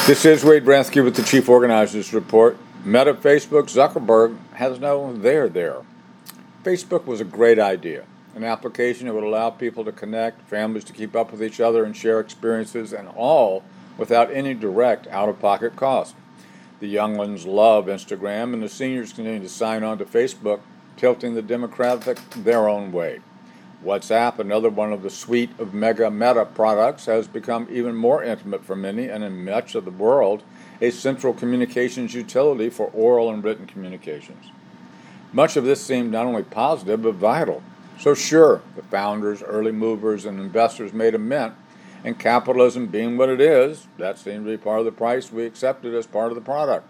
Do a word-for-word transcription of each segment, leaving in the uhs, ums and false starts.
This is Wade Bransky with the Chief Organizers Report. Meta, Facebook, Zuckerberg has no there there. Facebook was a great idea, an application that would allow people to connect, families to keep up with each other and share experiences, and all without any direct out-of-pocket cost. The younglings love Instagram, and the seniors continue to sign on to Facebook, tilting the demographic their own way. WhatsApp, another one of the suite of mega Meta products, has become even more intimate for many and in much of the world a central communications utility for oral and written communications. Much of this seemed not only positive but vital. So sure, the founders, early movers, and investors made a mint, and capitalism being what it is, that seemed to be part of the price we accepted as part of the product.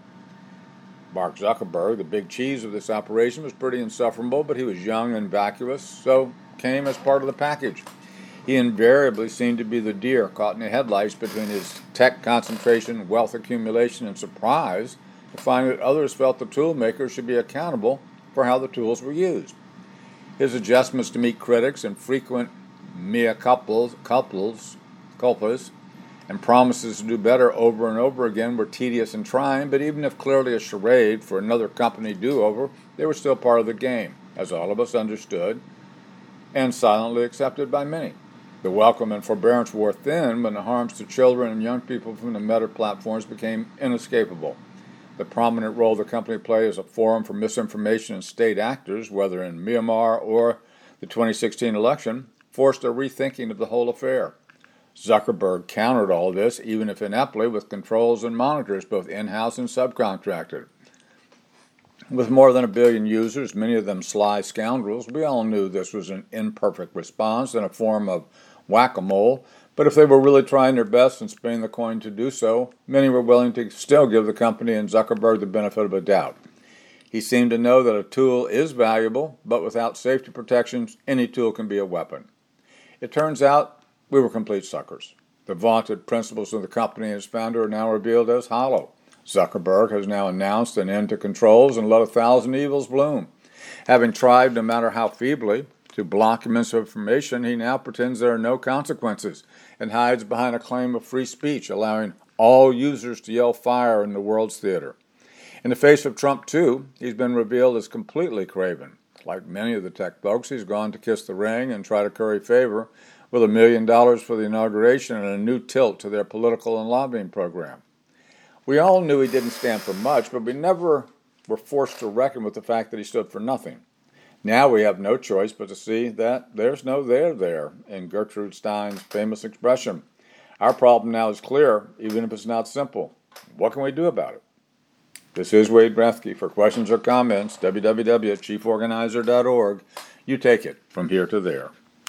Mark Zuckerberg, the big cheese of this operation, was pretty insufferable, but he was young and vacuous, so came as part of the package. He invariably seemed to be the deer caught in the headlights between his tech concentration, wealth accumulation, and surprise to find that others felt the tool makers should be accountable for how the tools were used. His adjustments to meet critics and frequent mea couples, couples, culpas, and promises to do better over and over again were tedious and trying, but even if clearly a charade for another company do-over, they were still part of the game, as all of us understood, and silently accepted by many. The welcome and forbearance wore thin when the harms to children and young people from the Meta platforms became inescapable. The prominent role the company played as a forum for misinformation and state actors, whether in Myanmar or the twenty sixteen election, forced a rethinking of the whole affair. Zuckerberg countered all this, even if ineptly, with controls and monitors, both in-house and subcontracted. With more than a billion users, many of them sly scoundrels, we all knew this was an imperfect response and a form of whack-a-mole, but if they were really trying their best and spinning the coin to do so, many were willing to still give the company and Zuckerberg the benefit of a doubt. He seemed to know that a tool is valuable, but without safety protections, any tool can be a weapon. It turns out we were complete suckers. The vaunted principles of the company and its founder are now revealed as hollow. Zuckerberg has now announced an end to controls and let a thousand evils bloom. Having tried, no matter how feebly, to block misinformation, he now pretends there are no consequences and hides behind a claim of free speech, allowing all users to yell fire in the world's theater. In the face of Trump, too, he's been revealed as completely craven. Like many of the tech folks, he's gone to kiss the ring and try to curry favor with a million dollars for the inauguration and a new tilt to their political and lobbying program. We all knew he didn't stand for much, but we never were forced to reckon with the fact that he stood for nothing. Now we have no choice but to see that there's no there there, in Gertrude Stein's famous expression. Our problem now is clear, even if it's not simple. What can we do about it? This is Wade Bransky. For questions or comments, w w w dot chief organizer dot org. You take it from here to there.